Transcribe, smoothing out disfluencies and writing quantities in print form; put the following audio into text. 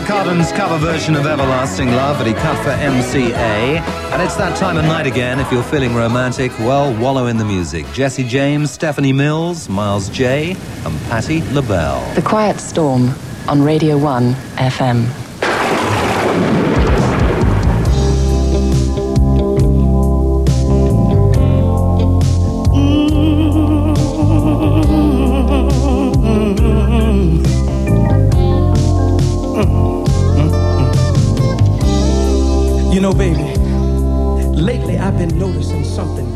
Mark Carden's cover version of Everlasting Love that he cut for MCA. And it's that time of night again. If you're feeling romantic, well, wallow in the music. Jesse James, Stephanie Mills, Miles J. and Patti LaBelle. The Quiet Storm on Radio 1 FM. You know, baby, lately I've been noticing something